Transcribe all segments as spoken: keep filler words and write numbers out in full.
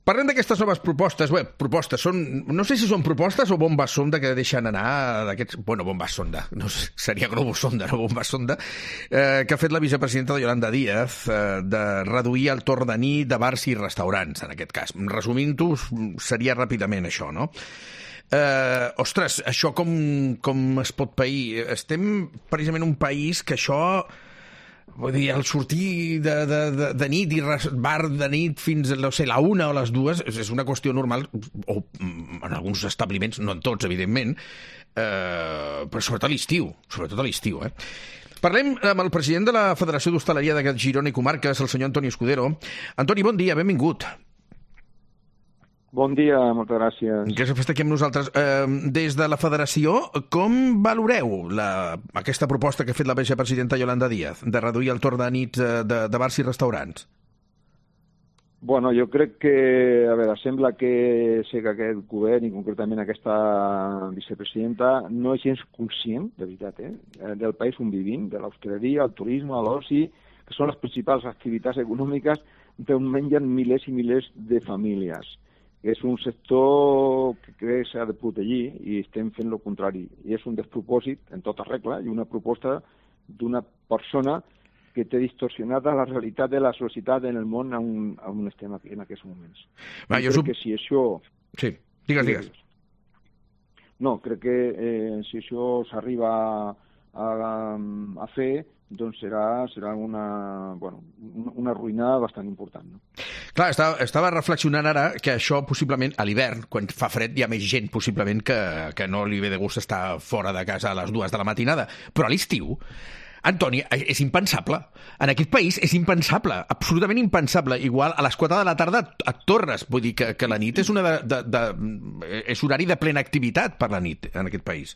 Parlem d'aquestes noves propostes. Bé, propostes, són, no sé si són propostes o bombes sonda que deixen anar d'aquests... Bueno, bombes sonda, no sé, seria globus sonda, no bombes sonda, eh, que ha fet la vicepresidenta Yolanda Díaz eh, de reduir el torn de nit de bars i restaurants, en aquest cas. Resumint-ho, seria ràpidament això, no? Eh, ostres, això com, com es pot pair? Estem precisament en un país que això... Vull dir, el sortir de, de, de, de nit i bar de nit fins no sé, la una o les dues és una qüestió normal, o en alguns establiments, no en tots, evidentment, eh, però sobretot a l'estiu, sobretot a l'estiu, eh? Parlem amb el president de la Federació d'Hostaleria de Girona i Comarques, el senyor Antoni Escudero. Antoni, bon dia, benvingut. Bon dia, moltes gràcies. Gràcies per estar aquí amb nosaltres. Eh, des de la Federació, com valoreu la, aquesta proposta que ha fet la vicepresidenta Yolanda Díaz de reduir el torn de nit de, de bars i restaurants? Bueno, jo crec que, a veure, sembla que sé que aquest govern i concretament aquesta vicepresidenta no és gens conscient, de veritat, eh, del país on vivim, de l'hostaleria, el turisme, l'oci, que són les principals activitats econòmiques d'on mengen milers i milers de famílies. És un sector que crec que s'ha de protegir i estem fent el contrari. I és un despropòsit, en tota regla, i una proposta d'una persona que té distorsionada la realitat de la societat en el món on, on estem aquí en aquests moments. Va, jo crec que si això... Sí, digues, digues. No, crec que eh, si això s'arriba a, a, a fer, doncs serà, serà una, bueno, una ruïna bastant important, no? Clar, estava, estava reflexionant ara que això possiblement a l'hivern, quan fa fred, hi ha més gent possiblement que, que no li ve de gust estar fora de casa a les dues de la matinada. Però a l'estiu, Antoni, és impensable. En aquest país és impensable, absolutament impensable. Igual a les quatre de la tarda et tornes. Vull dir que, que la nit és, una de, de, de, és horari de plena activitat per la nit en aquest país.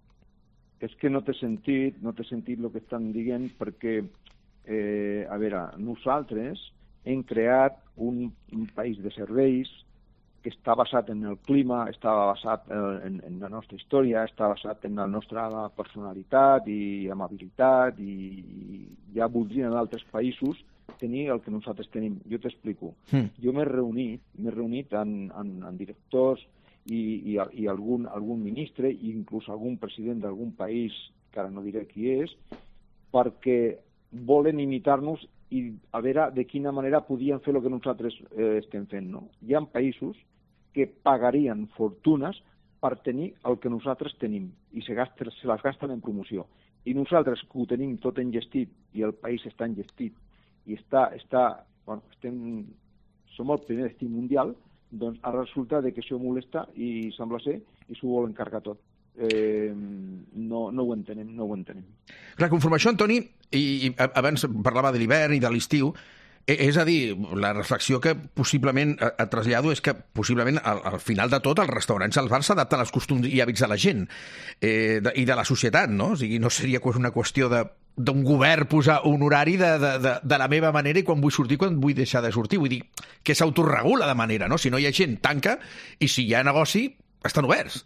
És que no té sentit, no té sentit el que estan dient perquè, eh, a veure, nosaltres hem creat un, un país de serveis que està basat en el clima, està basat en, en la nostra història, està basat en la nostra personalitat i amabilitat i, i ja voldrien en altres països tenir el que nosaltres tenim. Jo t'explico. Mm. Jo m'he reunit, m'he reunit amb, amb, amb directors i, i, i algun, algun ministre i inclús algun president d'algun país, que ara no diré qui és, perquè volen imitar-nos i a veure de quina manera podien fer el que nosaltres eh, estem fent, no? Hi ha països que pagarien fortunes per tenir el que nosaltres tenim i se, gasten, se les gasten en promoció. I nosaltres, que ho tenim tot engestit i el país està engestit i està, està bueno, estem, som el primer destí mundial, doncs ara resulta que això molesta i sembla ser i s'ho volen carregar tot. Eh, no, no ho entenem, no ho entenem. Clar, conforme això, Antoni, i, i abans parlava de l'hivern i de l'estiu, és a dir, la reflexió que possiblement et trasllado és que possiblement al, al final de tot els restaurants i els bars s'adapten als costums i hàbits de la gent eh, de, i de la societat, no? O sigui, no seria una qüestió de d'un govern posar un horari de, de, de, de la meva manera i quan vull sortir, quan vull deixar de sortir. Vull dir, que s'autoregula de manera, no? Si no hi ha gent, tanca, i si hi ha negoci, estan oberts.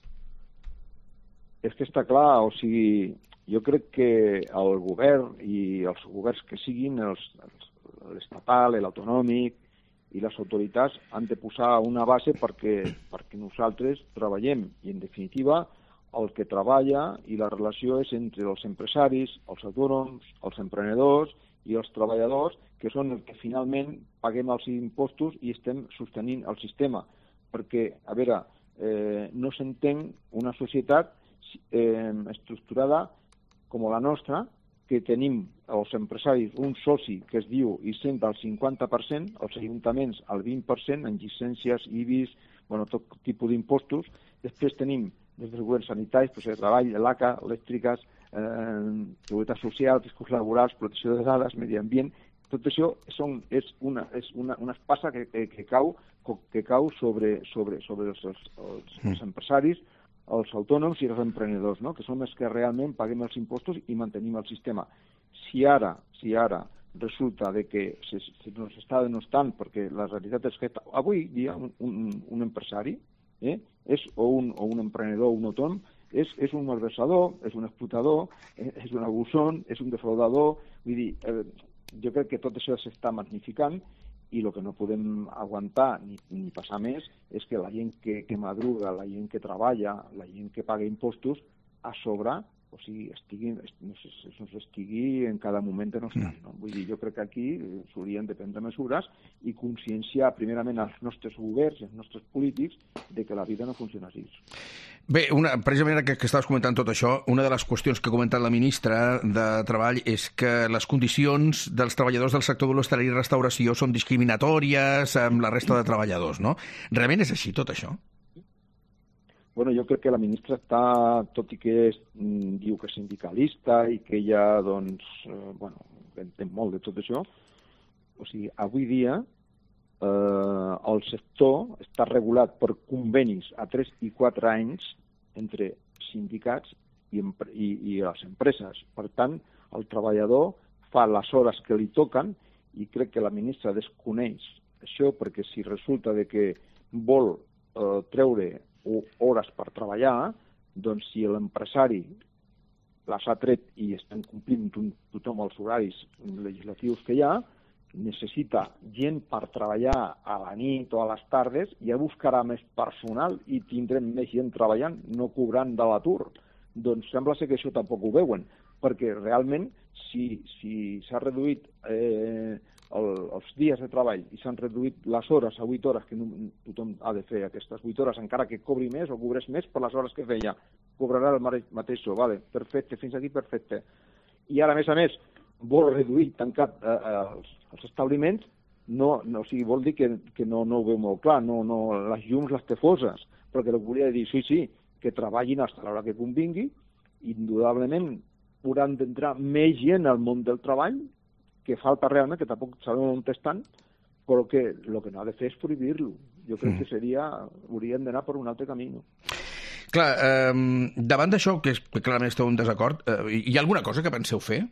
És que està clar, o sigui, jo crec que el govern i els governs que siguin, els, els, l'estatal, l'autonòmic i les autoritats han de posar una base perquè, perquè nosaltres treballem i, en definitiva, el que treballa i la relació és entre els empresaris, els autònoms, els emprenedors i els treballadors, que són els que finalment paguem els impostos i estem sostenint el sistema. Perquè, a veure, eh, no s'entén una societat eh, estructurada com la nostra, que tenim els empresaris un soci que es diu Hisenda al cinquanta per cent, els ajuntaments al vint per cent, en llicències, I B I S, bueno, tot tipus d'impostos. Després tenim des dels governs sanitaris, doncs, treball, l'A C A, elèctriques, eh, seguretat social, riscos laborals, protecció de dades, medi ambient. Tot això són, és, una, és una, una espasa que, que, que cau, que cau sobre, sobre, sobre els, els, els, els empresaris, els autònoms i els emprenedors, no? Que som els que realment paguem els impostos i mantenim el sistema. Si ara, si ara resulta de que se, se nos està denostant, perquè la realitat és que avui dia un, un, un empresari eh, és, o, un, o un emprenedor o un autònom és, és un malversador, és un explotador, eh, és un abusón, és un defraudador. Vull dir, eh, jo crec que tot això s'està magnificant i el que no podem aguantar ni, ni passar més és que la gent que, que madruga, la gent que treballa, la gent que paga impostos, a sobre, o sigui, estigui, no sé, estigui en cada moment de no estar. No? Vull dir, jo crec que aquí s'haurien de prendre mesures i conscienciar primerament als nostres governs i als nostres polítics de que la vida no funciona així. Bé, una, precisament que, que estaves comentant tot això, una de les qüestions que ha comentat la ministra de Treball és que les condicions dels treballadors del sector de l'hostaleria i restauració són discriminatòries amb la resta de treballadors, no? Realment és així tot això? Bueno, jo crec que la ministra està, tot i que és, diu que és sindicalista i que ella, doncs, eh, bueno, entén molt de tot això, o sigui, avui dia eh, el sector està regulat per convenis a tres i quatre anys entre sindicats i, i, i les empreses. Per tant, el treballador fa les hores que li toquen i crec que la ministra desconeix això perquè si resulta de que vol eh, treure hores per treballar, doncs si l'empresari les ha tret i estan complint tothom els horaris legislatius que hi ha, necessita gent per treballar a la nit o a les tardes, ja buscarà més personal i tindrem més gent treballant, no cobrant de l'atur. Doncs sembla ser que això tampoc ho veuen, perquè realment si si s'ha reduït eh, el, els dies de treball i s'han reduït les hores a vuit hores, que no, tothom ha de fer aquestes vuit hores, encara que cobri més o cobrés més per les hores que feia, cobrarà el mateix, vale, perfecte, fins aquí perfecte. I ara, a més a més, vol reduir, tancar eh, els, els establiments, no, no, o sigui, vol dir que, que no, no ho veu molt clar, no, no, les llums les té foses, perquè el que volia dir, sí, sí, que treballin fins a l'hora que convingui, indudablement hauran d'entrar més gent al món del treball, que falta realment, que tampoc sabem on estan, però que el que no ha de fer és prohibir-lo. Jo crec mm. que seria, hauríem d'anar per un altre camí. No? Clar, eh, davant d'això, que, és, que clarament esteu en desacord, eh, hi ha alguna cosa que penseu fer?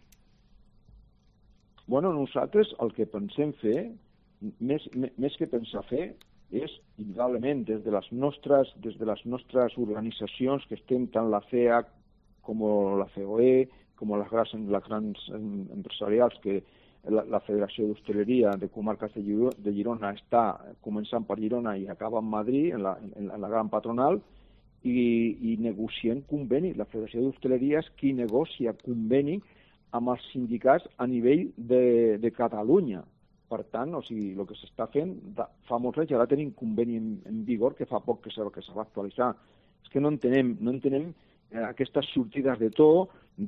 Bueno, nosaltres el que pensem fer, més, més que pensar fer, és, indudablement, des de les nostres, des de les nostres organitzacions, que estem tant la C E A C com la C O E, com les grans, les grans empresarials, que la, la Federació d'Hostaleria de Comarques de Girona, de Girona està començant per Girona i acaba en Madrid, en la, en la gran patronal, i, i negocien conveni. La Federació d'Hostaleria és qui negocia conveni amb els sindicats a nivell de, de Catalunya. Per tant, o sigui, el que s'està fent, fa molts anys, ara tenim conveni en, en vigor, que fa poc que se, que se va actualitzar. És que no entenem, no entenem eh, aquestes sortides de to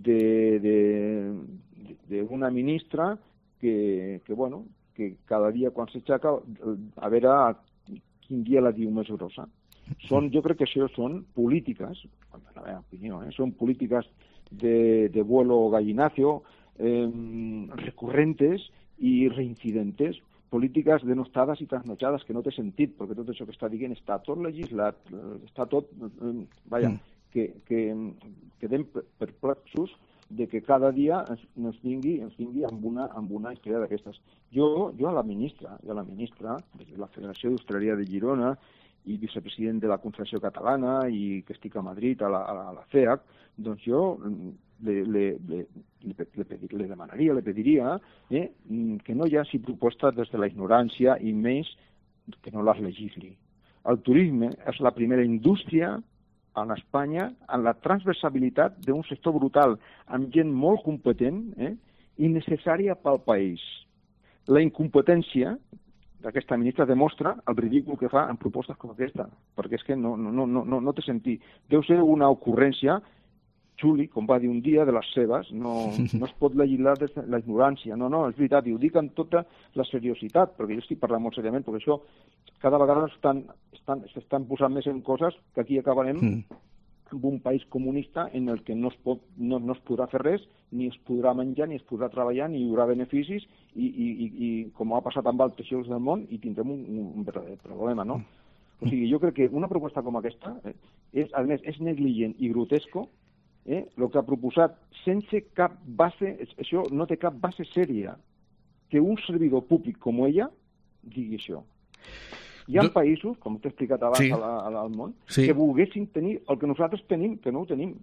d'una ministra que, que, bueno, que cada dia quan s'aixeca, a veure quin dia la diu més grossa. Són, jo crec que això són polítiques, en la meva opinió, eh, són polítiques de, de vuelo gallinacio, eh, recurrentes i reincidentes, polítiques denostades i trasnochades que no té sentit, perquè tot això que està dient està tot legislat, està tot, eh, vaja, que, que quedem perplexos de que cada dia ens, ens vingui, ens vingui amb una, amb una història d'aquestes. Jo, jo a la ministra, jo a la ministra de la Federació d'Hostaleria de Girona i vicepresident de la Confederació Catalana i que estic a Madrid, a la, a la C E A C, doncs jo le, le, le, le, le, le demanaria, le pediria eh, que no hi hagi propostes des de la ignorància i més que no les legisli. El turisme és la primera indústria en Espanya en la transversabilitat d'un sector brutal, amb gent molt competent eh, i necessària pel país. La incompetència d'aquesta ministra demostra el ridícul que fa en propostes com aquesta, perquè és que no, no, no, no, no té sentit. Deu ser una ocurrència, Juli, com va dir un dia, de les seves, no, no es pot legislar des de la ignorància. No, no, és veritat, i ho dic amb tota la seriositat, perquè jo estic parlant molt seriament, perquè això cada vegada s'estan estan, s'estan posant més en coses que aquí acabarem mm. amb un país comunista en el que no es, pot, no, no es podrà fer res, ni es podrà menjar, ni es podrà treballar, ni hi haurà beneficis, i, i, i, i com ha passat amb altres llocs del món, i tindrem un, un problema, no? O sigui, jo crec que una proposta com aquesta, eh, és, a més, és negligent i grotesco, eh, el que ha proposat sense cap base, això no té cap base sèria, que un servidor públic com ella digui això. Hi ha països, com t'he explicat abans sí. al món, sí. que volguessin tenir el que nosaltres tenim, que no ho tenim.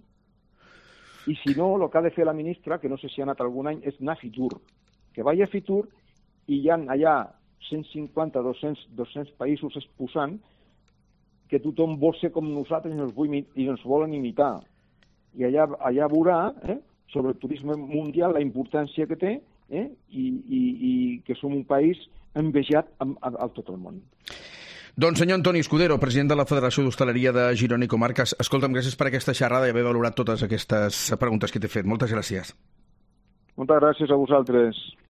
I si no, el que ha de fer la ministra, que no sé si ha anat algun any, és anar a Fitur. Que vagi a Fitur i hi ha allà cent cinquanta, dos-cents, dos-cents països exposant que tothom vol ser com nosaltres i ens, vull, i ens volen imitar. I allà, allà veurà, eh, sobre el turisme mundial, la importància que té, eh, i, i, i que som un país envejat a, a, a tot el món. Doncs senyor Antoni Escudero, president de la Federació d'Hostaleria de Girona i Comarques, escolta'm, gràcies per aquesta xerrada i haver valorat totes aquestes preguntes que t'he fet. Moltes gràcies. Moltes gràcies a vosaltres.